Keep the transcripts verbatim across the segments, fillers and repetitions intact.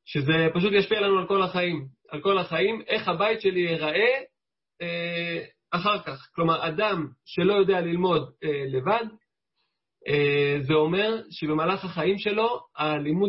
שזה פשוט ישפיע לנו על כל החיים, על כל החיים, איך הבית שלי ייראה אה, אחר כך. כלומר, אדם שלא יודע ללמוד אה, לבד, אה, זה אומר שבמהלך החיים שלו, הלימוד,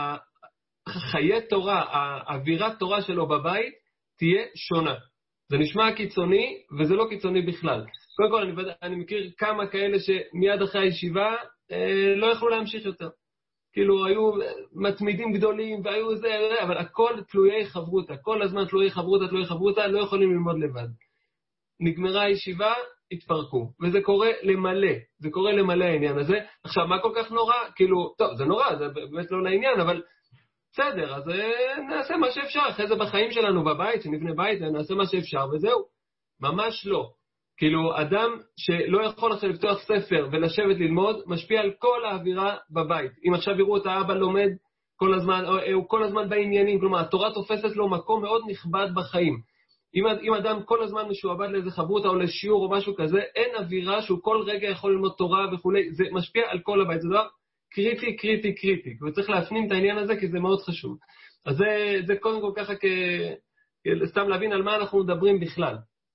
חיי תורה, האווירת תורה שלו בבית, תהיה שונה. זה נשמע קיצוני, וזה לא קיצוני בכלל. קודם כל, אני, אני מכיר כמה כאלה שמיד אחרי הישיבה אה, לא יכלו להמשיך יותר. כאילו, היו מתמידים גדולים, והיו זה, אבל הכל תלויי חברותה. כל הזמן תלויי חברותה, תלויי חברותה, לא יכולים ללמוד לבד. נגמרה הישיבה, התפרקו. וזה קורה למלא. זה קורה למלא העניין הזה. עכשיו, מה כל כך נורא? כאילו, טוב, זה נורא, זה באמת לא לעניין, אבל בסדר, אז נעשה מה שאפשר. אחרי זה בחיים שלנו בבית, שנבנה בית, נעשה מה שאפשר, וזהו. ממש לא. כאילו, אדם שלא יכול עכשיו לפתוח ספר ולשבת ללמוד, משפיע על כל האווירה בבית. אם עכשיו יראו את האבא לומד כל הזמן, או, הוא כל הזמן בעניינים, כלומר, התורה תופסת לו מקום מאוד נכבד בחיים. אם, אם אדם כל הזמן משועבד לאיזה חברותה או לשיעור או משהו כזה, אין אווירה שהוא כל רגע יכול ללמוד תורה וכו'. זה משפיע על כל הבית. זה דבר קריטי, קריטי, קריטי. וצריך להפנים את העניין הזה, כי זה מאוד חשוב. אז זה, זה קודם כל ככה, כ... סתם להבין על מה אנחנו מדברים בכלל.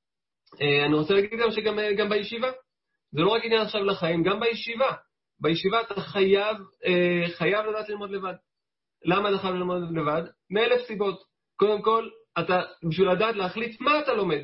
אני רוצה להגיד גם שגם גם בישיבה, זה לא רק עניין עכשיו לחיים, גם בישיבה. בישיבה אתה חייב, חייב לדעת ללמוד לבד. למה אתה חייב ללמוד לבד? מאלף סיבות. קודם כל, אתה בשביל לדעת להחליט מה אתה לומד.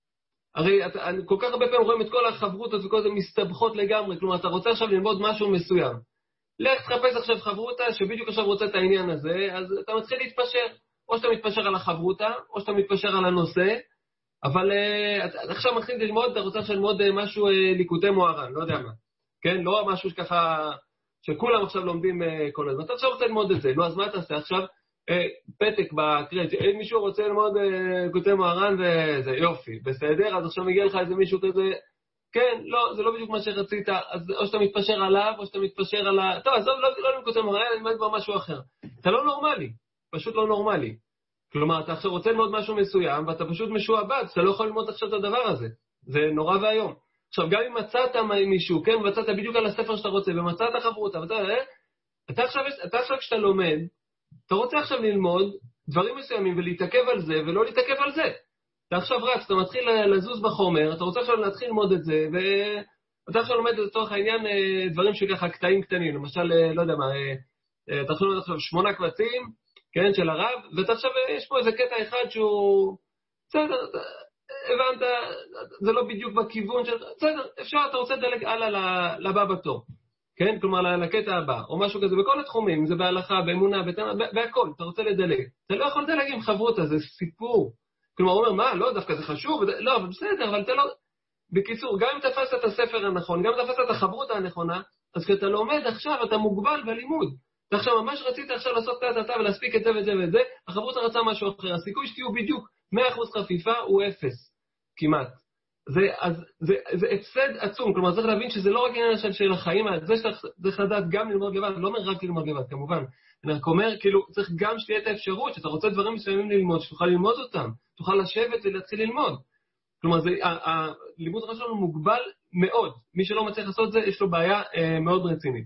הרי אתה, כל כך הרבה פעמים רואים את כל החברויות וכל זה מסתבכות לגמרי, כלומר אתה רוצה עכשיו ללמוד משהו מסוים. לך תחפש עכשיו חברותה שבדיוק עכשיו רוצה את העניין הזה, אז אתה מתחיל להתפשר. או שאתה מתפשר על החברותה, או שאתה מתפשר על הנושא, אבל uh, עכשיו מתחיל ללמוד, אתה רוצה עכשיו ללמוד uh, משהו uh, ליקוטי מוהר"ן, לא יודע מה. כן? לא משהו שככה, שכולם עכשיו לומדים uh, כל הזמן. אתה עכשיו רוצה ללמוד את זה, לא, אז מה אתה עושה עכשיו? Uh, פתק בקרדיט, אם מישהו רוצה ללמוד uh, ליקוטי מוהר"ן וזה יופי, בסדר? אז עכשיו מגיע לך איזה מישהו כזה, כן, לא, זה לא בדיוק מה שרצית, אז או שאתה מתפשר עליו, או שאתה מתפשר על ה... טוב, אז לא, לא, לא ליקוטי מוהר"ן, אני אלמד כבר משהו אחר. אתה לא נורמלי, פשוט לא נורמלי. כלומר, אתה עכשיו רוצה ללמוד משהו מסוים, ואתה פשוט משועבד, אתה לא יכול ללמוד עכשיו את הדבר הזה. זה נורא והיום. עכשיו, גם אם מצאת מישהו, כן, מצאת בדיוק על הספר שאתה רוצה, ומצאת חברותה, ואתה, אה, אתה עכשיו, אתה עכשיו כשאתה לומד, אתה רוצה עכשיו ללמוד דברים מסוימים, ולהתעכב על זה, ולא להתעכב על זה. אתה עכשיו רץ, אתה מתחיל לזוז בחומר, אתה רוצה עכשיו להתחיל ללמוד את זה, ואתה עכשיו לומד לצורך העניין דברים שככה קטעים קטנים, למשל, לא יודע מה, אתה יכול ללמוד עכשיו שמונה קבצים, כן, של הרב, ואתה עכשיו, יש פה איזה קטע אחד שהוא, בסדר, הבנת, זה לא בדיוק בכיוון של, בסדר, אפשר, אתה רוצה לדלג הלאה לבא בתור, כן, כלומר, לקטע הבא, או משהו כזה, בכל התחומים, זה בהלכה, באמונה, בהכל, אתה רוצה לדלג, אתה לא יכול לדלג עם חברותה, זה סיפור, כלומר, הוא אומר, מה, לא, דווקא זה חשוב, לא, אבל בסדר, אבל אתה לא, בקיצור, גם אם תפסת את הספר הנכון, גם אם תפסת את החברותה הנכונה, אז כשאתה לומד עכשיו, אתה מוגבל בלימוד. ועכשיו ממש רצית עכשיו לעשות את אתה ולהספיק את זה ואת זה ואת זה, החברותה רצה משהו אחר, הסיכוי שתהיו בדיוק מאה אחוז חפיפה הוא אפס, כמעט. זה, אז, זה, זה הפסד עצום, כלומר צריך להבין שזה לא רק עניין של, של החיים, זה שצריך לדעת גם ללמוד לבד, לא אומר רק ללמוד לבד, כמובן. אני רק אומר, כאילו, צריך גם שתהיה את האפשרות, שאתה רוצה דברים מסוימים ללמוד, שתוכל ללמוד אותם, תוכל לשבת ולהתחיל ללמוד. כלומר, זה, הלימוד החיים שלנו מוגבל מאוד, מי שלא מצליח לעשות זה, יש לו בעיה אה, מאוד רצינית.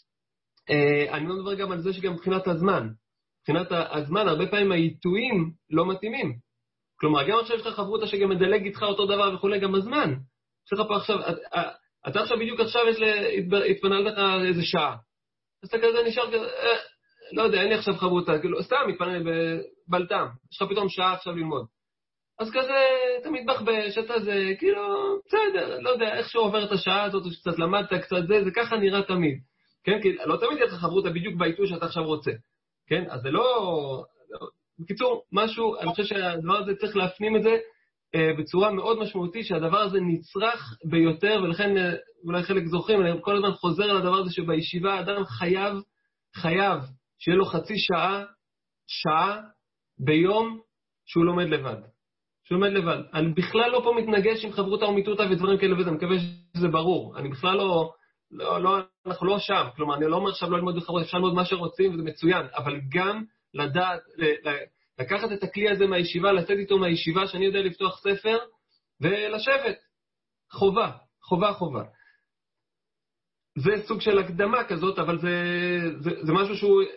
אני לא מדבר גם על זה שגם מבחינת הזמן. מבחינת הזמן, הרבה פעמים העיתויים לא מתאימים. כלומר, גם עכשיו יש לך חברותה שגם מדלג איתך אותו דבר וכו', גם הזמן. יש לך פה עכשיו, אתה עכשיו בדיוק עכשיו התפנה לך איזה שעה. אז אתה כזה נשאר כזה, לא יודע, אין לי עכשיו חברותה, כאילו, סתם מתפנה בבלטם. יש לך פתאום שעה עכשיו ללמוד. אז כזה, אתה מתבחבש, אתה זה, כאילו, בסדר, לא יודע, איך שהוא עובר את השעה הזאת, או שקצת למדת, קצת זה, זה ככה נראה תמיד. כן, כי לא תמיד יש לך חברותה בדיוק בעיתוי שאתה עכשיו רוצה. כן, אז זה לא... בקיצור, משהו, אני חושב שהדבר הזה צריך להפנים את זה אה, בצורה מאוד משמעותית, שהדבר הזה נצרך ביותר, ולכן אה, אולי חלק זוכרים, אני כל הזמן חוזר על הדבר הזה שבישיבה, אדם חייב, חייב, שיהיה לו חצי שעה, שעה, ביום שהוא לומד לבד. שהוא לומד לבד. אני בכלל לא פה מתנגש עם חברותה או מיתותה ודברים כאלה וזה, אני מקווה שזה ברור. אני בכלל לא... לא, לא, אנחנו לא שם, כלומר, אני לא אומר עכשיו לא ללמוד בחברות, אפשר ללמוד מה שרוצים וזה מצוין, אבל גם לדעת, לקחת את הכלי הזה מהישיבה, לצאת איתו מהישיבה, שאני יודע לפתוח ספר, ולשבת. חובה, חובה, חובה. זה סוג של הקדמה כזאת, אבל זה, זה, זה משהו שהוא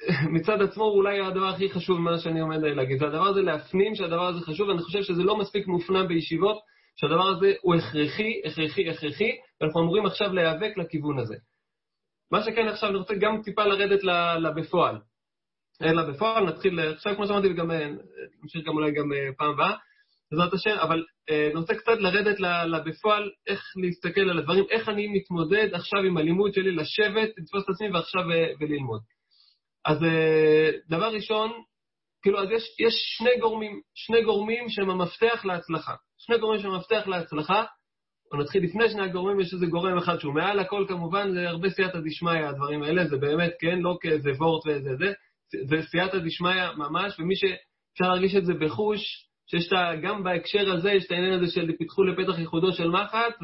מצד עצמו אולי הדבר הכי חשוב מה שאני עומד להגיד. זה הדבר הזה להפנים שהדבר הזה חשוב, ואני חושב שזה לא מספיק מופנם בישיבות, שהדבר הזה הוא הכרחי, הכרחי, הכרחי, ואנחנו אמורים עכשיו להיאבק לכיוון הזה. מה שכן עכשיו אני רוצה גם טיפה לרדת לבפועל. אלא בפועל נתחיל, עכשיו כמו שאמרתי וגם נמשיך גם אולי גם פעם הבאה, בעזרת השם, אבל אני רוצה קצת לרדת לבפועל, איך להסתכל על הדברים, איך אני מתמודד עכשיו עם הלימוד שלי, לשבת, לתפוס את עצמי ועכשיו וללמוד. אז דבר ראשון, כאילו, אז יש, יש שני גורמים, שני גורמים שהם המפתח להצלחה. שני גורמים שהם המפתח להצלחה, או נתחיל לפני שני הגורמים, יש איזה גורם אחד שהוא מעל הכל, כמובן, זה הרבה סייעתא דשמיא, הדברים האלה, זה באמת, כן, לא כאיזה וורט ואיזה זה, זה סייעתא דשמיא ממש, ומי שאפשר להרגיש את זה בחוש, שיש את, גם בהקשר הזה, יש את העניין הזה של פיתחו לפתח ייחודו של מחט,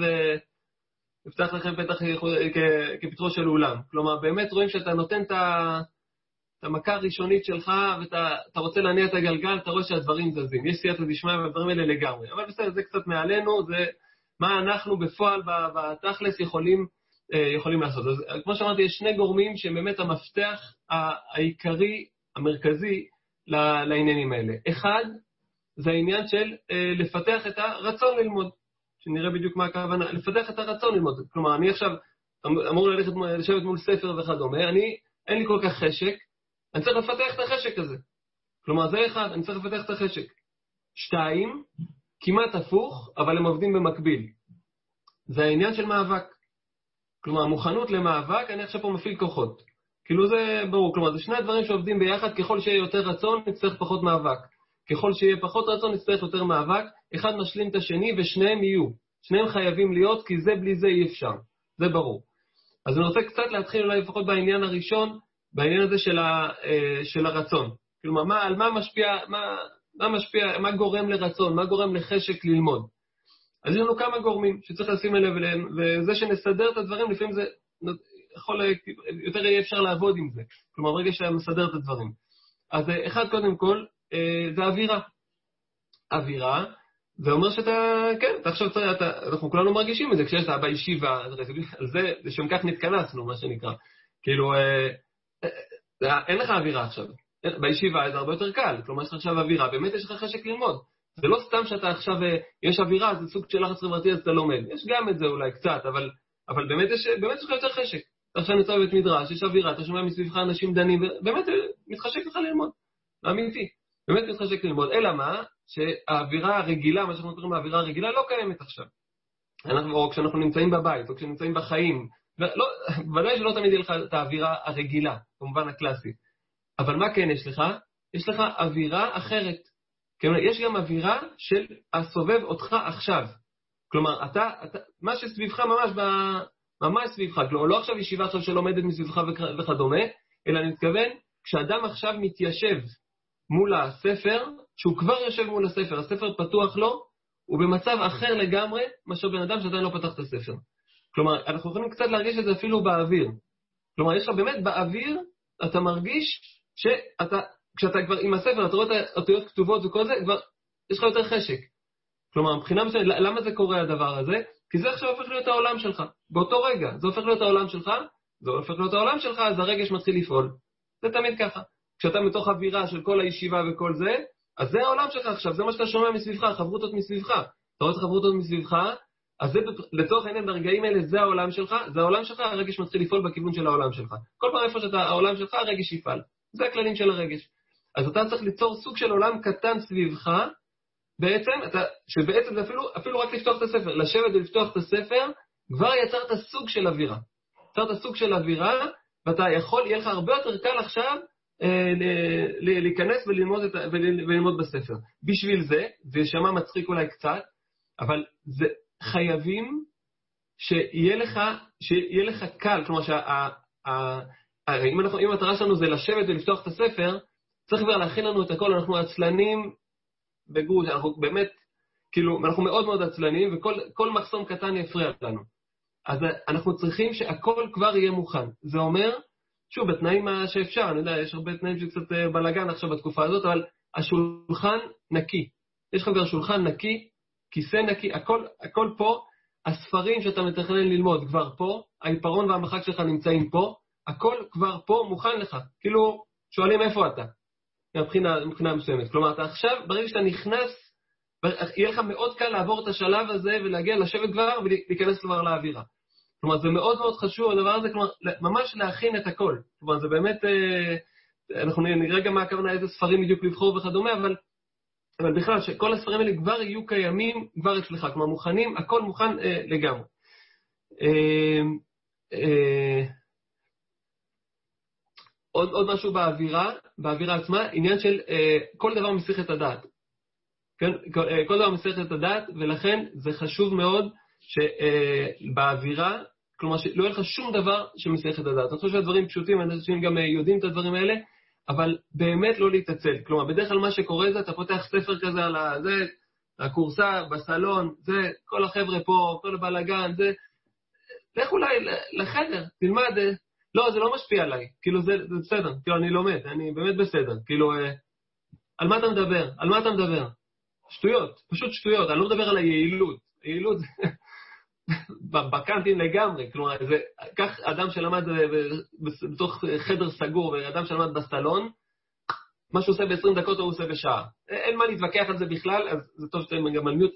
ויפתח לכם פתח ייחוד, כפתחו של אולם. כלומר, באמת רואים שאתה נותן את ה... את המכה הראשונית שלך, ואתה רוצה להניע את הגלגל, אתה רואה שהדברים זזים. יש סייעתא דשמיא והדברים האלה לגמרי. אבל בסדר, זה קצת מעלינו, זה מה אנחנו בפועל, בתכלס, יכולים, יכולים לעשות. אז כמו שאמרתי, יש שני גורמים שהם באמת המפתח העיקרי, המרכזי, לעניינים האלה. אחד, זה העניין של לפתח את הרצון ללמוד. שנראה בדיוק מה הכוונה, לפתח את הרצון ללמוד. כלומר, אני עכשיו אמור ללכת, לשבת מול ספר וכדומה, אני, אין לי כל כך חשק, אני צריך לפתח את החשק הזה. כלומר, זה אחד, אני צריך לפתח את החשק. שתיים, כמעט הפוך, אבל הם עובדים במקביל. זה העניין של מאבק. כלומר, המוכנות למאבק, אני עכשיו פה מפעיל כוחות. כאילו זה ברור, כלומר, זה שני הדברים שעובדים ביחד, ככל שיהיה יותר רצון, נצטרך פחות מאבק. ככל שיהיה פחות רצון, נצטרך יותר מאבק. אחד משלים את השני, ושניהם יהיו. שניהם חייבים להיות, כי זה בלי זה אי אפשר. זה ברור. אז אני רוצה קצת להתחיל אולי לפחות בעניין הראשון, בעניין הזה של, ה, של הרצון. כלומר, מה, על מה משפיע, מה, מה משפיע, מה גורם לרצון, מה גורם לחשק ללמוד. אז יש לנו כמה גורמים שצריך לשים אליהם אליהם, וזה שנסדר את הדברים, לפעמים זה יכול, יותר יהיה אפשר לעבוד עם זה. כלומר, ברגע שמסדר את הדברים. אז אחד קודם כל, זה אווירה. אווירה, זה אומר שאתה, כן, אתה עכשיו צריך, אתה, אנחנו כולנו מרגישים את זה, כשאתה בישיבה, זה, זה שם כך נתכנסנו, מה שנקרא. כאילו, אין לך אווירה עכשיו. בישיבה זה הרבה יותר קל, כלומר יש לך עכשיו אווירה, באמת יש לך חשק ללמוד. זה לא סתם שאתה עכשיו, יש אווירה, זה סוג של לחץ חברתי, אז אתה לומד. יש גם את זה אולי קצת, אבל, אבל באמת יש, באמת יש לך יותר חשק. אתה עכשיו נמצא בבית מדרש, יש אווירה, אתה שומע מסביבך אנשים דנים, באמת מתחשק לך ללמוד. אמיתי. באמת מתחשק ללמוד. אלא מה? שהאווירה הרגילה, מה שאנחנו קוראים האווירה הרגילה, לא קיימת עכשיו. אנחנו, או כשאנחנו נמצאים בבית, או כשנמצאים בחיים, לא, ודאי שלא תמיד יהיה לך את האווירה הרגילה, כמובן הקלאסית. אבל מה כן יש לך? יש לך אווירה אחרת. כלומר, יש גם אווירה של הסובב אותך עכשיו. כלומר, אתה, אתה, מה שסביבך ממש, ב, ממש סביבך, כלומר, לא עכשיו ישיבה עכשיו שלומדת מסביבך וכדומה, אלא אני מתכוון, כשאדם עכשיו מתיישב מול הספר, שהוא כבר יושב מול הספר, הספר פתוח לו, הוא במצב אחר לגמרי, מאשר בן אדם שעדיין לא פתח את הספר. כלומר, אנחנו יכולים קצת להרגיש את זה אפילו באוויר. כלומר, יש לך באמת באוויר, אתה מרגיש שאתה, כשאתה כבר עם הספר, אתה רואה את האותיות כתובות וכל זה, כבר יש לך יותר חשק. כלומר, מבחינה מסוימת, למה זה קורה הדבר הזה? כי זה עכשיו הופך להיות העולם שלך. באותו רגע, זה הופך להיות העולם שלך, זה הופך להיות העולם שלך, אז הרגש מתחיל לפעול. זה תמיד ככה. כשאתה מתוך אווירה של כל הישיבה וכל זה, אז זה העולם שלך עכשיו, זה מה שאתה שומע מסביבך, חברותות מסביבך. אתה רואה את חברותות מסביבך, אז זה, לצורך העניין, ברגעים האלה, זה העולם שלך, זה העולם שלך, הרגש מתחיל לפעול בכיוון של העולם שלך. כל פעם איפה שאתה, העולם שלך, הרגש יפעל. זה הכללים של הרגש. אז אתה צריך ליצור סוג של עולם קטן סביבך, בעצם, אתה, שבעצם זה אפילו, אפילו רק לפתוח את הספר, לשבת ולפתוח את הספר, כבר יצרת סוג של אווירה. יצרת סוג של אווירה, ואתה יכול, יהיה לך הרבה יותר קל עכשיו, להיכנס וללמוד, את, וללמוד בספר. בשביל זה, זה שמה מצחיק אולי קצת, אבל זה חייבים שיהיה לך, שיהיה לך קל, כלומר שה, אם אנחנו, אם המטרה שלנו זה לשבת ולפתוח את הספר, צריך כבר להכין לנו את הכל, אנחנו עצלנים בגוש, אנחנו באמת, כאילו, אנחנו מאוד מאוד עצלנים, וכל כל מחסום קטן יפריע לנו. אז אנחנו צריכים שהכל כבר יהיה מוכן. זה אומר, שוב, בתנאים שאפשר, אני יודע, יש הרבה תנאים שקצת בלגן עכשיו בתקופה הזאת, אבל השולחן נקי. יש לך כבר שולחן נקי, כיסא נקי, הכל, הכל פה, הספרים שאתה מתכנן ללמוד כבר פה, העיפרון והמחק שלך נמצאים פה, הכל כבר פה מוכן לך. כאילו, שואלים איפה אתה, מבחינה, מבחינה מסוימת. כלומר, אתה עכשיו, ברגע שאתה נכנס, יהיה לך מאוד קל לעבור את השלב הזה ולהגיע לשבת כבר ולהיכנס כבר לאווירה. כלומר, זה מאוד מאוד חשוב, הדבר הזה, כלומר, ממש להכין את הכל. כלומר, זה באמת, אנחנו נראה גם מה הכוונה, איזה ספרים בדיוק לבחור וכדומה, אבל, אבל בכלל, שכל הספרים האלה כבר יהיו קיימים, כבר אצלך, כלומר, מוכנים, הכל מוכן אה, לגמרי. אה, אה, עוד, עוד משהו באווירה, באווירה עצמה, עניין של אה, כל דבר מסיח את הדעת. כן? כל, אה, כל דבר מסיח את הדעת, ולכן זה חשוב מאוד שבאווירה, כלומר שלא יהיה לך שום דבר שמסיח את הדעת. אני חושב שהדברים פשוטים, אנשים גם יודעים את הדברים האלה, אבל באמת לא להתעצל. כלומר, בדרך כלל מה שקורה זה, אתה פותח ספר כזה על זה, הקורסה, בסלון, זה, כל החבר'ה פה, כל הבלגן, זה, לך אולי לחדר, תלמד, לא, זה לא משפיע עליי, כאילו זה, זה בסדר, כאילו אני לומד, אני באמת בסדר, כאילו, על מה אתה מדבר? על מה אתה מדבר? שטויות, פשוט שטויות, אני לא מדבר על היעילות, היעילות זה בקנטין לגמרי, כלומר, זה, כך אדם שלמד בתוך חדר סגור, ואדם שלמד בסלון, מה שהוא עושה ב-עשרים דקות הוא עושה בשעה. אין מה להתווכח על זה בכלל, אז זה טוב שאתם גם על מיוט,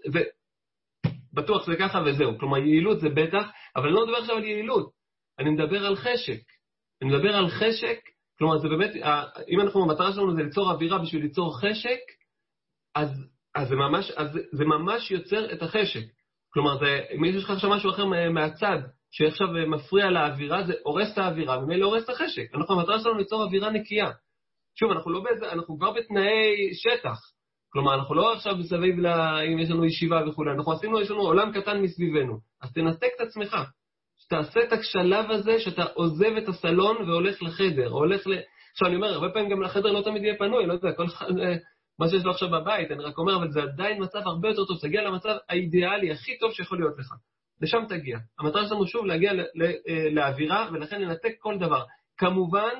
ובטוח זה ככה וזהו. כלומר, יעילות זה בטח, אבל אני לא מדבר עכשיו על יעילות, אני מדבר על חשק. אני מדבר על חשק, כלומר, זה באמת, אם אנחנו, המטרה שלנו זה ליצור אווירה בשביל ליצור חשק, אז, אז, זה, ממש, אז זה, זה ממש יוצר את החשק. כלומר, זה, אם יש לך עכשיו משהו אחר מהצד, שעכשיו מפריע לאווירה, זה הורס את האווירה, ומילא הורס את החשק. אנחנו, המטרה שלנו ליצור אווירה נקייה. שוב, אנחנו לא באיזה, אנחנו כבר בתנאי שטח. כלומר, אנחנו לא עכשיו מסביב לה, אם יש לנו ישיבה וכו'. אנחנו עשינו, יש לנו עולם קטן מסביבנו. אז תנתק את עצמך. שתעשה את השלב הזה, שאתה עוזב את הסלון והולך לחדר, או הולך ל... עכשיו, אני אומר, הרבה פעמים גם לחדר לא תמיד יהיה פנוי, לא יודע, כל אחד, מה שיש לו עכשיו בבית, אני רק אומר, אבל זה עדיין מצב הרבה יותר טוב, תגיע למצב האידיאלי, הכי טוב שיכול להיות לך. לשם תגיע. המטרה שלנו שוב להגיע לאווירה, ולכן לנתק כל דבר. כמובן,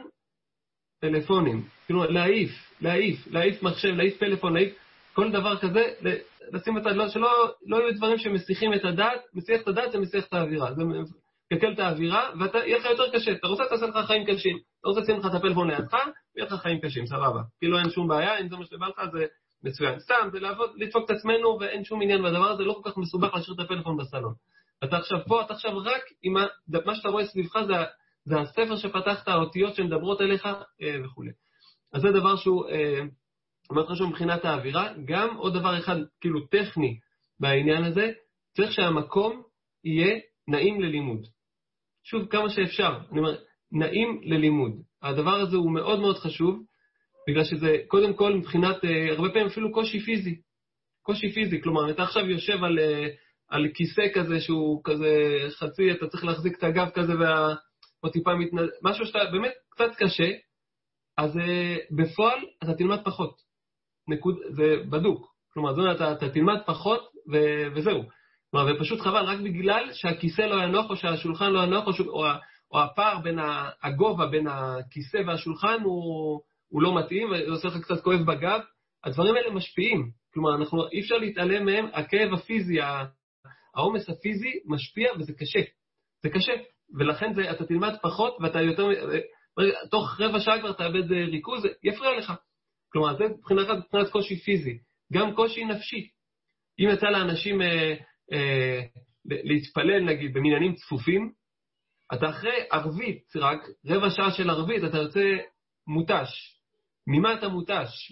טלפונים, כאילו להעיף, להעיף, להעיף מחשב, להעיף פלאפון, להעיף כל דבר כזה, לשים את הדעת, שלא לא יהיו דברים שמסיחים את הדעת, מסיח את הדעת זה מסיח את האווירה, זה מקל את האווירה, ויהיה לך יותר קשה, אתה רוצה תעשה לך חיים קשים, אתה רוצה לשים לך את הפלאפון לידך, ויהיה לך חיים קשים, סבבה, כאילו אין שום בעיה, אם זה מה שבא לך זה מצוין, סתם, זה לעבוד, לדפוק את עצמנו, ואין שום עניין בדבר הזה, לא כל כך מסובך להשאיר את הפלאפון בסלון. אתה עכשיו פה, אתה עכשיו רק עם מה שאתה רואה סביבך זה זה הספר שפתחת, האותיות שמדברות אליך אה, וכו'. אז זה דבר שהוא אה, מאוד חשוב מבחינת האווירה. גם עוד דבר אחד, כאילו טכני בעניין הזה, צריך שהמקום יהיה נעים ללימוד. שוב, כמה שאפשר. אני אומר, נעים ללימוד. הדבר הזה הוא מאוד מאוד חשוב, בגלל שזה קודם כל מבחינת, אה, הרבה פעמים אפילו קושי פיזי. קושי פיזי, כלומר, אתה עכשיו יושב על, אה, על כיסא כזה שהוא כזה חצי, אתה צריך להחזיק את הגב כזה וה... או טיפה מתנד... משהו שאתה באמת קצת קשה, אז uh, בפועל אתה תלמד פחות. נקוד... זה בדוק. כלומר, זאת, אתה, אתה תלמד פחות ו... וזהו. כלומר, ופשוט חבל, רק בגלל שהכיסא לא ינוח, או שהשולחן לא ינוח, או, ש... או, או הפער בין הגובה, בין הכיסא והשולחן הוא, הוא לא מתאים, וזה עושה לך קצת כואב בגב. הדברים האלה משפיעים. כלומר, אנחנו, אי אפשר להתעלם מהם, הכאב הפיזי, העומס הפיזי משפיע, וזה קשה. זה קשה. ולכן זה, אתה תלמד פחות, ואתה יותר, תוך רבע שעה כבר תאבד ריכוז, זה יפריע לך. כלומר, זה מבחינת, מבחינת קושי פיזי. גם קושי נפשי. אם יצא לאנשים אה, אה, להתפלל, נגיד, במניינים צפופים, אתה אחרי ערבית, רק רבע שעה של ערבית, אתה יוצא מוטש. ממה אתה מוטש?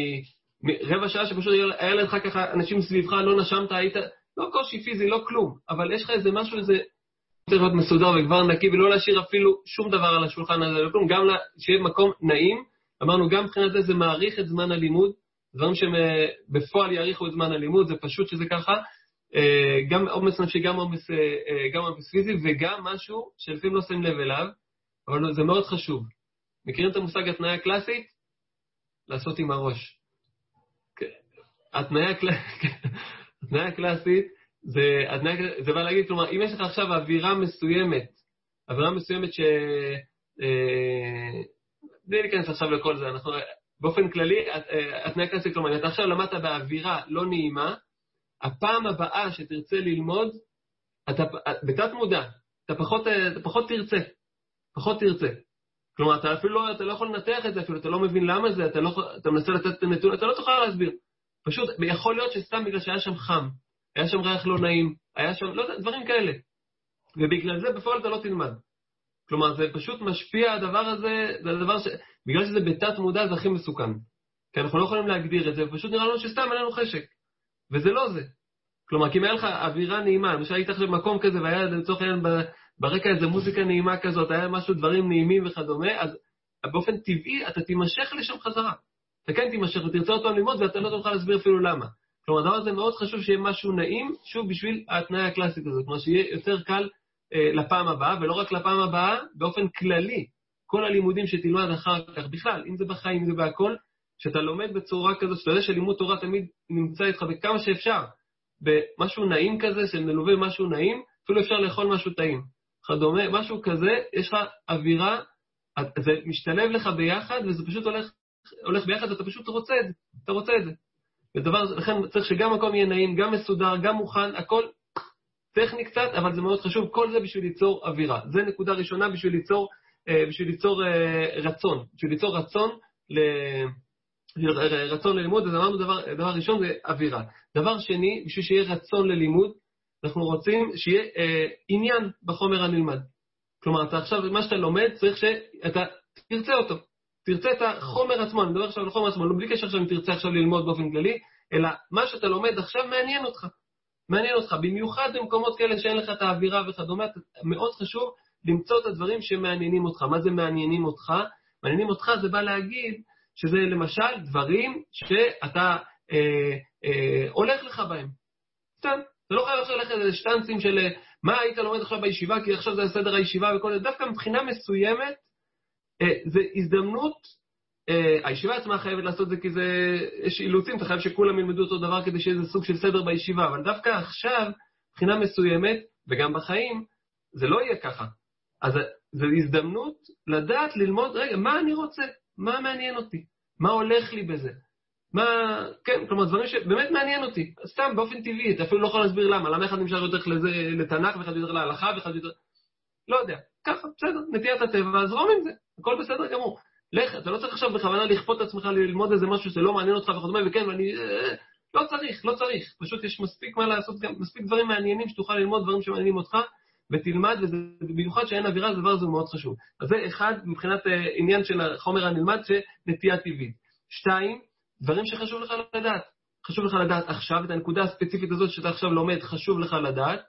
מרבע שעה שפשוט היה לך ככה, אנשים סביבך, לא נשמת, היית, לא קושי פיזי, לא כלום, אבל יש לך איזה משהו, איזה... צריך להיות מסודר וכבר נקי, ולא להשאיר אפילו שום דבר על השולחן הזה, גם שיהיה מקום נעים, אמרנו גם מבחינת זה, זה מעריך את זמן הלימוד, דברים שבפועל יעריכו את זמן הלימוד, זה פשוט שזה ככה, גם עומס נפשי, גם עומס, גם עומס פיזי, וגם משהו שלפעמים לא שמים לב אליו, אבל זה מאוד חשוב. מכירים את המושג התניה הקלאסית? לעשות עם הראש. התניה הקלאסית, זה, זה בא להגיד, כלומר, אם יש לך עכשיו אווירה מסוימת, אווירה מסוימת ש... בלי להיכנס עכשיו לכל זה, אנחנו, באופן כללי, התניה הקלאסית, כלומר, אתה עכשיו למדת באווירה לא נעימה, הפעם הבאה שתרצה ללמוד, אתה, בתת מודע, אתה פחות, אתה פחות תרצה, פחות תרצה. כלומר, אתה אפילו לא, אתה לא יכול לנתח את זה, אפילו אתה לא מבין למה זה, אתה, לא, אתה מנסה לתת את הנתון, אתה לא תוכל להסביר. פשוט, יכול להיות שסתם בגלל שהיה שם חם, היה שם ריח לא נעים, היה שם, לא יודע, דברים כאלה. ובגלל זה בפועל אתה לא תלמד. כלומר, זה פשוט משפיע, הדבר הזה, זה הדבר ש... בגלל שזה בתת מודע זה הכי מסוכן. כי אנחנו לא יכולים להגדיר את זה, ופשוט נראה לנו שסתם אין לנו חשק. וזה לא זה. כלומר, כי אם היה לך אווירה נעימה, למשל היית עכשיו במקום כזה, והיה לצורך העניין ברקע איזו מוזיקה נעימה כזאת, היה משהו, דברים נעימים וכדומה, אז באופן טבעי אתה תימשך לשם חזרה. אתה כן תימשך ותרצה אותו ללמוד, ואתה לא תוכל להסביר אפילו למה. כלומר, הדבר הזה מאוד חשוב שיהיה משהו נעים, שוב בשביל ההתנאה הקלאסית הזאת. כלומר, שיהיה יותר קל אה, לפעם הבאה, ולא רק לפעם הבאה, באופן כללי. כל הלימודים שתלמד אחר כך, בכלל, אם זה בחיים, אם זה בהכל, שאתה לומד בצורה כזאת, שאתה יודע שלימוד תורה תמיד נמצא איתך בכמה שאפשר, במשהו נעים כזה, שמלווה משהו נעים, אפילו אפשר לאכול משהו טעים. כדומה, משהו כזה, יש לך אווירה, זה משתלב לך ביחד, וזה פשוט הולך, הולך ביחד, ואתה פשוט רוצה את זה, אתה רוצה את זה. ודבר, לכן צריך שגם מקום יהיה נעים, גם מסודר, גם מוכן, הכל טכני קצת, אבל זה מאוד חשוב, כל זה בשביל ליצור אווירה. זה נקודה ראשונה בשביל ליצור, בשביל ליצור רצון, בשביל ליצור רצון ל... רצון ללימוד, אז אמרנו דבר, דבר ראשון זה אווירה. דבר שני, בשביל שיהיה רצון ללימוד, אנחנו רוצים שיהיה אה, עניין בחומר הנלמד. כלומר, אתה עכשיו, מה שאתה לומד, צריך שאתה תרצה אותו. תרצה את החומר עצמו, אני מדבר עכשיו על החומר עצמו, לא בלי קשר עכשיו אם תרצה עכשיו ללמוד באופן כללי, אלא מה שאתה לומד עכשיו מעניין אותך. מעניין אותך, במיוחד במקומות כאלה שאין לך את האווירה וכדומה, מאוד חשוב למצוא את הדברים שמעניינים אותך. מה זה מעניינים אותך? מעניינים אותך זה בא להגיד שזה למשל דברים שאתה אה, אה, הולך לך בהם. סתם, אתה לא חייב עכשיו ללכת לשטנצים של מה היית לומד עכשיו בישיבה, כי עכשיו זה סדר הישיבה וכל זה, דווקא מבחינה מסוימת, אה, זה הזדמנות, אה, הישיבה עצמה חייבת לעשות זה כי זה, יש אילוצים, אתה חייב שכולם ילמדו אותו דבר כדי שיהיה איזה סוג של סדר בישיבה, אבל דווקא עכשיו, מבחינה מסוימת, וגם בחיים, זה לא יהיה ככה. אז זה הזדמנות לדעת ללמוד, רגע, מה אני רוצה? מה מעניין אותי? מה הולך לי בזה? מה, כן, כלומר, דברים שבאמת מעניין אותי. סתם, באופן טבעי, אתה אפילו לא יכול להסביר למה. למה אחד נמשך יותר לזה, לתנ"ך, ואחד יותר להלכה, ואחד יותר... לא יודע. ככה, בסדר, נטיית הטבע, אז רום עם זה. הכל בסדר גמור. לך, אתה לא צריך עכשיו בכוונה לכפות את עצמך ללמוד איזה משהו שלא מעניין אותך וכדומה, וכן, ואני... לא צריך, לא צריך. פשוט יש מספיק מה לעשות, גם מספיק דברים מעניינים שתוכל ללמוד דברים שמעניינים אותך, ותלמד, ובמיוחד שאין אווירה, זה דבר הזה מאוד חשוב. אז זה אחד, מבחינת עניין של החומר הנלמד, שנטייה טבעית. שתיים, דברים שחשוב לך לדעת. חשוב לך לדעת עכשיו, את הנקודה הספציפית הזאת שאתה עכשיו לומד, חשוב לך לדעת,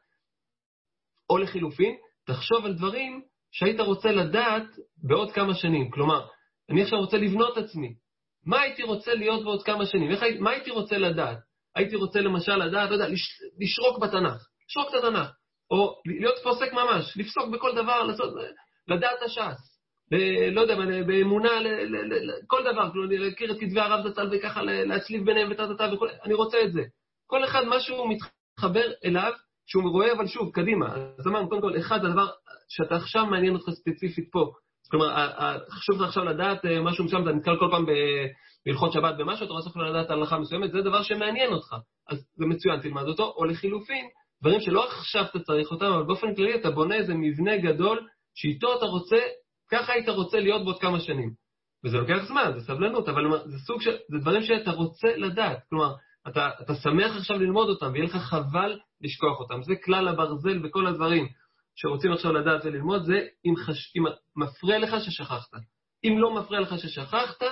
או לחילופין, תחשוב על דברים שהיית רוצה לדעת בעוד כמה שנים. כלומר, אני עכשיו רוצה לבנות עצמי. מה הייתי רוצה להיות בעוד כמה שנים? איך, מה הייתי רוצה לדעת? הייתי רוצה למשל לדעת, לא יודע, לש, לשרוק בתנ"ך, לשרוק את התנ"ך. או להיות פוסק ממש, לפסוק בכל דבר, לעשות, לדעת את הש"ס, לא יודע, באמונה, כל דבר, להכיר את כתבי הרב זצ"ל וככה להצליב ביניהם ותתתה וכל, אני רוצה את זה. כל אחד משהו מתחבר אליו, שהוא רואה, אבל שוב, קדימה. אז אמרנו, קודם כל, אחד הדבר שאתה עכשיו מעניין אותך ספציפית פה, כלומר, חשוב לך עכשיו לדעת משהו מסוים, אתה נתקל כל פעם בהלכות שבת במשהו, אתה רוצה לדעת הלכה מסוימת, זה דבר שמעניין אותך, אז זה מצוין, תלמד אותו, או לחילופין, דברים שלא עכשיו אתה צריך אותם, אבל באופן כללי אתה בונה איזה מבנה גדול, שאיתו אתה רוצה, ככה היית רוצה להיות בעוד כמה שנים. וזה לוקח זמן, זה סבלנות, אבל זה סוג של, זה דברים שאתה רוצה לדעת. כלומר, אתה, אתה שמח עכשיו ללמוד אותם, ויהיה לך חבל לשכוח אותם. זה כלל הברזל וכל הדברים שרוצים עכשיו לדעת וללמוד, זה אם, חש, אם מפריע לך ששכחת. אם לא מפריע לך ששכחת,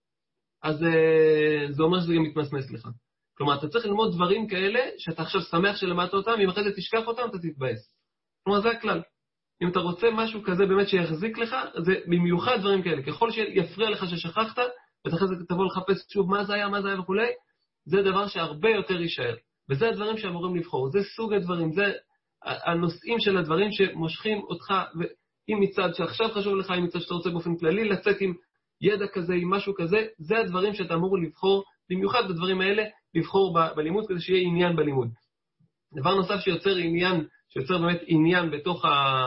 אז זה אומר שזה גם מתמסמס לך. כלומר, אתה צריך ללמוד דברים כאלה, שאתה עכשיו שמח שלמדת אותם, אם אחרי זה תשכח אותם, אתה תתבאס. כלומר, זה הכלל. אם אתה רוצה משהו כזה באמת שיחזיק לך, זה במיוחד דברים כאלה. ככל שיפריע לך ששכחת, ואחרי זה תבוא לחפש שוב מה זה היה, מה זה היה וכו', זה דבר שהרבה יותר יישאר. וזה הדברים שאמורים לבחור. זה סוג הדברים, זה הנושאים של הדברים שמושכים אותך, ואם מצד שעכשיו חשוב לך, אם מצד שאתה רוצה באופן כללי, לצאת עם ידע כזה, עם משהו כזה, זה הדברים שאתה אמור לבחור, במיוחד בדברים האלה, לבחור ב- בלימוד כדי שיהיה עניין בלימוד. דבר נוסף שיוצר עניין, שיוצר באמת עניין בתוך ה...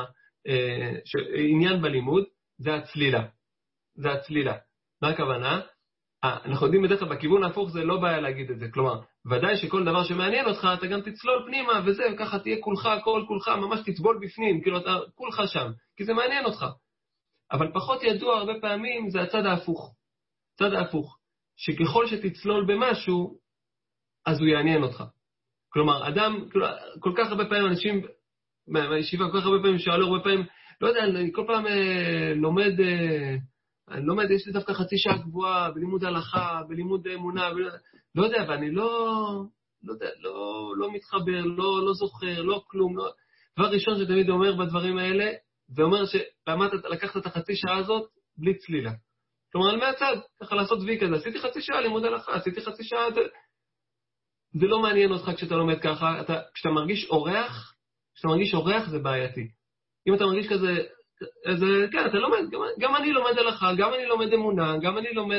אה, ש... עניין בלימוד, זה הצלילה. זה הצלילה. מה הכוונה? אה, אנחנו יודעים בדרך כלל בכיוון ההפוך זה לא בעיה להגיד את זה. כלומר, ודאי שכל דבר שמעניין אותך, אתה גם תצלול פנימה וזה, וככה תהיה כולך, כל כולך, ממש תצבול בפנים, כאילו אתה כולך שם, כי זה מעניין אותך. אבל פחות ידוע הרבה פעמים זה הצד ההפוך. הצד ההפוך, שככל שתצלול במשהו, אז הוא יעניין אותך. כלומר, אדם, כל כך הרבה פעמים אנשים, בישיבה, כל כך הרבה פעמים שאלו, הרבה פעמים, לא יודע, אני כל פעם אה, לומד, אה, אני לומד, יש לי דווקא חצי שעה גבוהה, בלימוד הלכה, בלימוד אמונה, ב... לא יודע, ואני לא, לא יודע, לא, לא מתחבר, לא, לא זוכר, לא כלום, לא... דבר ראשון שתמיד אומר בדברים האלה, זה אומר שלקחת את החצי שעה הזאת בלי צלילה. כלומר, על מהצד, ככה לעשות וי כזה, עשיתי חצי שעה לימוד הלכה, עשיתי חצי שעה, זה, זה לא מעניין אותך כשאתה לומד ככה, אתה, כשאתה מרגיש אורח, כשאתה מרגיש אורח זה בעייתי. אם אתה מרגיש כזה, אז, כן, אתה לומד, גם, גם אני לומד הלכה, גם אני לומד אמונה, גם אני לומד,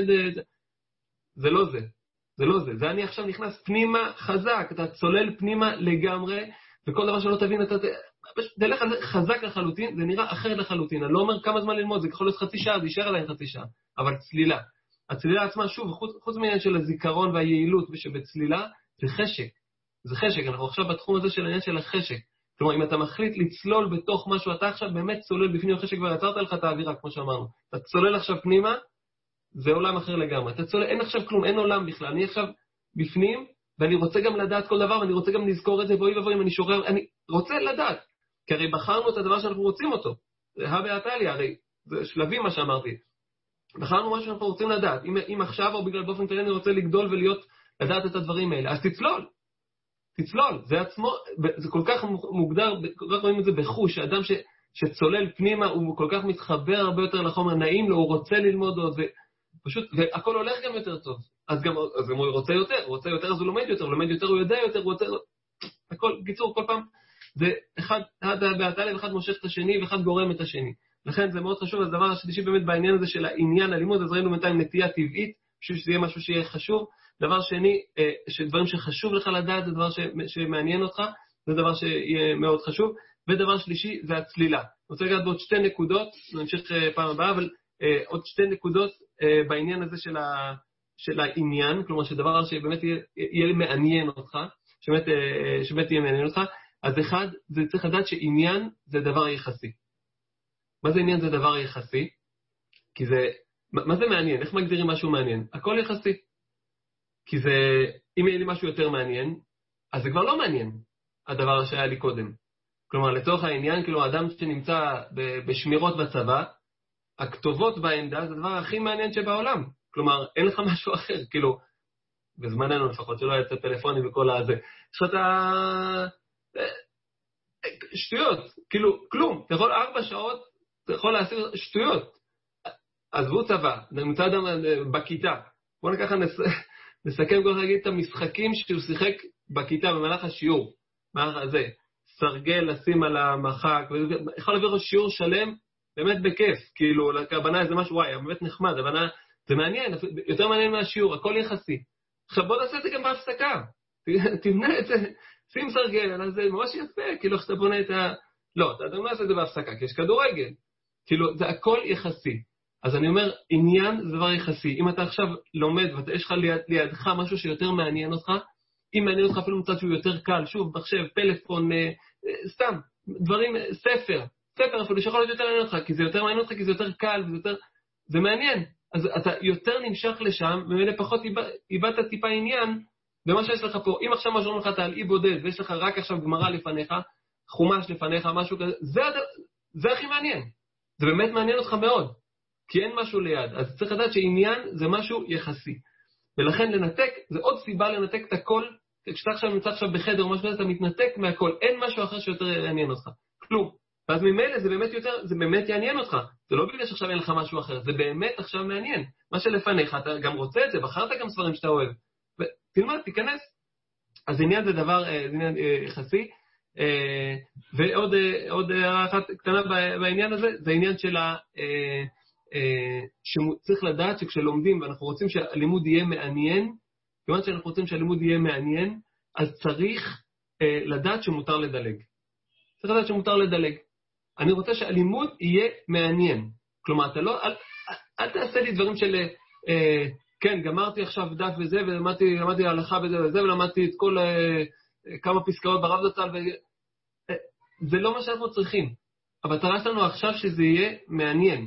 זה לא זה, זה לא זה, זה אני עכשיו נכנס פנימה חזק, אתה צולל פנימה לגמרי, וכל דבר שלא תבין, אתה תלך על זה חזק לחלוטין, זה נראה אחרת לחלוטין, אני לא אומר כמה זמן ללמוד, זה יכול להיות חצי שעה, זה יישאר עליין חצי שעה, אבל צלילה, הצלילה עצמה, שוב, חוץ, חוץ מעניין של הזיכרון והיעילות, ושבצלילה, זה חשק, זה חשק, אנחנו עכשיו בתחום הזה של העניין של החשק, כלומר, אם אתה מחליט לצלול בתוך משהו, אתה עכשיו באמת צולל בפנים החשק, כבר יצרת לך את האווירה, כמו שאמרנו, אתה צולל עכשיו פנימה, זה עולם אחר לגמרי, אתה צולל, אין עכשיו כלום, אין עולם בכלל, אני עכשיו בפנים, ואני רוצה גם לדעת כל דבר, ואני רוצה גם לזכור את זה, ואוי ובוי, אם אני שורר, אני רוצה לדעת, כי הרי בחרנו את הדבר שאנחנו רוצים אותו, זה הבאתליה, הרי זה שלבים מה שאמרתי, בחרנו מה שאנחנו רוצים לדעת, אם, אם עכשיו או בגלל באופן כללי אני רוצה לגדול ולהיות, לדעת את הדברים האלה, אז תצלול, תצלול, זה עצמו, זה כל כך מוגדר, כל כך רואים את זה בחוש, האדם ש, שצולל פנימה, הוא כל כך מתחבר הרבה יותר לחומר, נעים לו, הוא רוצה ללמוד עוד, ופשוט, והכל הולך גם יותר טוב, אז גם, אז גם הוא רוצה יותר, הוא רוצה יותר, אז הוא לומד יותר, הוא לומד יותר, הוא יודע יותר, הוא רוצה, הכל, קיצור, כל פעם, זה אחד, אחד בהתאלה, ואחד מושך את השני, ואחד גורם את השני. לכן זה מאוד חשוב, אז הדבר השלישי באמת בעניין הזה של העניין הלימוד, אז ראינו בינתיים נטייה טבעית, בשביל שזה יהיה משהו שיהיה חשוב. דבר שני, שדברים שחשוב לך לדעת, זה דבר שמעניין אותך, זה דבר שיהיה מאוד חשוב. ודבר שלישי, זה הצלילה. אני רוצה לגעת בעוד שתי נקודות, נמשיך פעם הבאה, אבל עוד שתי נקודות בעניין הזה של, ה, של העניין, כלומר שדבר שבאמת יהיה, יהיה מעניין אותך, שבאמת, שבאמת יהיה מעניין אותך. אז אחד, זה צריך לדעת שעניין זה דבר יחסי. מה זה עניין זה דבר יחסי? כי זה, מה זה מעניין? איך מגדירים משהו מעניין? הכל יחסי. כי זה, אם יהיה לי משהו יותר מעניין, אז זה כבר לא מעניין, הדבר שהיה לי קודם. כלומר, לצורך העניין, כאילו, האדם שנמצא בשמירות בצבא, הכתובות בעמדה זה הדבר הכי מעניין שבעולם. כלומר, אין לך משהו אחר, כאילו, בזמננו לפחות, שלא יצא טלפונים וכל הזה. שאתה, שטויות, כאילו, כלום. אתה יכול ארבע שעות, אתה יכול להשיג שטויות. עזבו צבא, נמצא אדם בכיתה. בואו נקחה נס... נסכם כל כך להגיד את המשחקים שהוא שיחק בכיתה במהלך השיעור. מהלך הזה. סרגל, לשים על המחק, יכול להביא לו שיעור שלם, באמת בכיף. כאילו, הבנה איזה משהו, וואי, באמת נחמד, הבנה, זה מעניין, יותר מעניין מהשיעור, הכל יחסי. עכשיו בוא נעשה את זה גם בהפסקה. תבנה את זה, שים סרגל, זה ממש יפה, כאילו, איך אתה בונה את ה... לא, אתה לא נעשה את זה בהפסקה, כי יש כדורגל. כאילו, זה הכל יחסי. אז אני אומר, עניין זה דבר יחסי. אם אתה עכשיו לומד, ויש לך ליד, לידך משהו שיותר מעניין אותך, אם מעניין אותך אפילו מצד שהוא יותר קל, שוב, מחשב, פלאפון, אה, אה, סתם, דברים, ספר, ספר אפילו שיכול להיות יותר מעניין אותך, כי זה יותר מעניין אותך, כי זה יותר קל, וזה יותר, זה מעניין. אז אתה יותר נמשך לשם, ומאלה פחות איבדת טיפה עניין, במה שיש לך פה. אם עכשיו משהו לך אתה על אי בודד, ויש לך רק עכשיו גמרא לפניך, חומש לפניך, משהו כזה, זה, זה הכי מעניין. זה באמת מעניין אותך מאוד. כי אין משהו ליד, אז צריך לדעת שעניין זה משהו יחסי. ולכן לנתק, זה עוד סיבה לנתק את הכל, כשאתה עכשיו נמצא עכשיו בחדר או משהו כזה, אתה מתנתק מהכל, אין משהו אחר שיותר יעניין אותך, כלום. ואז ממילא זה באמת יותר, זה באמת יעניין אותך, זה לא בגלל שעכשיו אין לך משהו אחר, זה באמת עכשיו מעניין. מה שלפניך, אתה גם רוצה את זה, בחרת גם ספרים שאתה אוהב, ותלמד, תיכנס. אז עניין זה דבר, זה עניין יחסי, ועוד עוד אחת קטנה בעניין הזה, זה עניין של ה... שצריך לדעת שכשלומדים ואנחנו רוצים שהלימוד יהיה מעניין, כיוון שאנחנו רוצים שהלימוד יהיה מעניין, אז צריך לדעת שמותר לדלג. צריך לדעת שמותר לדלג. אני רוצה שהלימוד יהיה מעניין. כלומר, אתה לא, אל, אל תעשה לי דברים של, כן, גמרתי עכשיו דף וזה, ולמדתי למדתי הלכה וזה וזה, ולמדתי את כל כמה פסקאות ברב זצ"ל, זה לא מה שאנחנו צריכים. המטרה שלנו עכשיו שזה יהיה מעניין.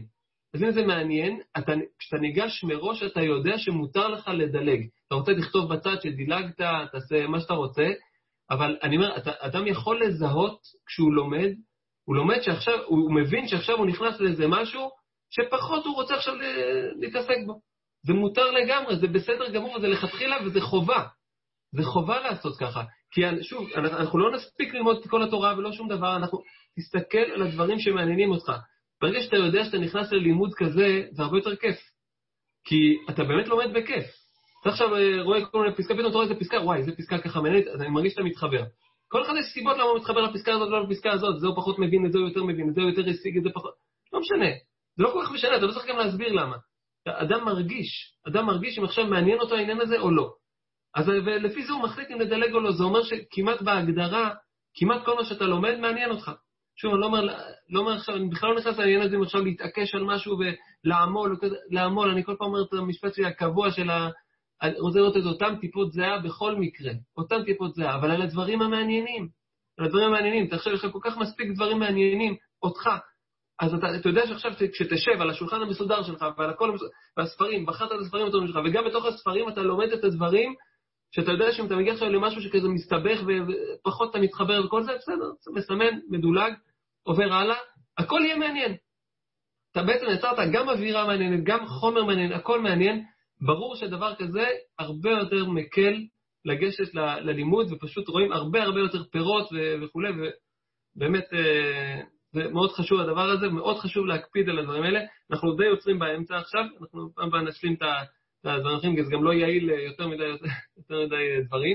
אז אם זה מעניין, אתה, כשאתה ניגש מראש, אתה יודע שמותר לך לדלג. אתה רוצה לכתוב בצד שדילגת, תעשה מה שאתה רוצה, אבל אני אומר, אתה, אדם יכול לזהות כשהוא לומד, הוא לומד שעכשיו, הוא מבין שעכשיו הוא נכנס לאיזה משהו, שפחות הוא רוצה עכשיו להתעסק בו. זה מותר לגמרי, זה בסדר גמור, זה לכתחילה וזה חובה. זה חובה לעשות ככה. כי שוב, אנחנו לא נספיק ללמוד את כל התורה ולא שום דבר, אנחנו תסתכל על הדברים שמעניינים אותך. ברגע שאתה יודע שאתה נכנס ללימוד כזה, זה הרבה יותר כיף. כי אתה באמת לומד בכיף. אתה עכשיו רואה כל מיני פסקה, פתאום אתה רואה איזה פסקה, וואי, איזה פסקה ככה מעניינת, אז אני מרגיש שאתה מתחבר. כל אחד יש סיבות למה הוא מתחבר לפסקה הזאת, לא לפסקה הזאת, זה הוא פחות מבין, את זה הוא יותר מבין, את זה הוא יותר השיג, את זה פחות... לא משנה. זה לא כל כך משנה, אתה לא צריך גם להסביר למה. אדם מרגיש, אדם מרגיש אם עכשיו מעניין אותו העניין הזה או לא. אז לפי זה הוא מחליט אם לדלג או לא, זה אומר שכמעט בהגדרה, כמעט כל מה שאתה לומד מעניין אותך. שוב, אני לא אומר, לא אומר עכשיו, אני בכלל לא נכנס לעניין הזה אם עכשיו להתעקש על משהו ולעמול, לעמול, אני כל פעם אומר את המשפט שלי הקבוע של ה... אני רוצה לראות את אותם טיפות זהה בכל מקרה, אותם טיפות זהה, אבל על הדברים המעניינים, על הדברים המעניינים, אתה חושב, יש לך כל כך מספיק דברים מעניינים, אותך, אז אתה, אתה יודע שעכשיו כשתשב על השולחן המסודר שלך ועל הכל, והספרים, בחרת את הספרים הטובים שלך, וגם בתוך הספרים אתה לומד את הדברים, שאתה יודע שאם אתה מגיע עכשיו למשהו שכזה מסתבך ופחות אתה מתחבר וכל זה, בסדר, מסמן, מדולג, עובר הלאה, הכל יהיה מעניין. אתה בעצם יצרת גם אווירה מעניינת, גם חומר מעניין, הכל מעניין, ברור שדבר כזה הרבה יותר מקל לגשת ל- ללימוד, ופשוט רואים הרבה הרבה יותר פירות ו- וכו', ובאמת זה מאוד חשוב הדבר הזה, מאוד חשוב להקפיד על הדברים האלה. אנחנו די יוצרים באמצע עכשיו, אנחנו פעם פעם נשלים את הדברים, זה גם לא יעיל יותר מדי, יותר מדי דברים,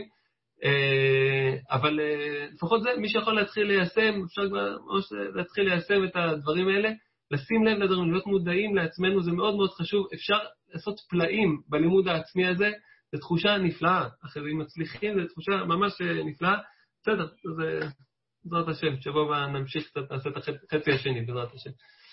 אבל לפחות זה, מי שיכול להתחיל ליישם, אפשר כבר ממש להתחיל ליישם את הדברים האלה, לשים לב לדברים, להיות מודעים לעצמנו, זה מאוד מאוד חשוב, אפשר לעשות פלאים בלימוד העצמי הזה, זו תחושה נפלאה, אחרים מצליחים, זו תחושה ממש נפלאה, בסדר, זה בעזרת השם, שבוע נמשיך קצת, נעשה את החצי השני, בעזרת השם.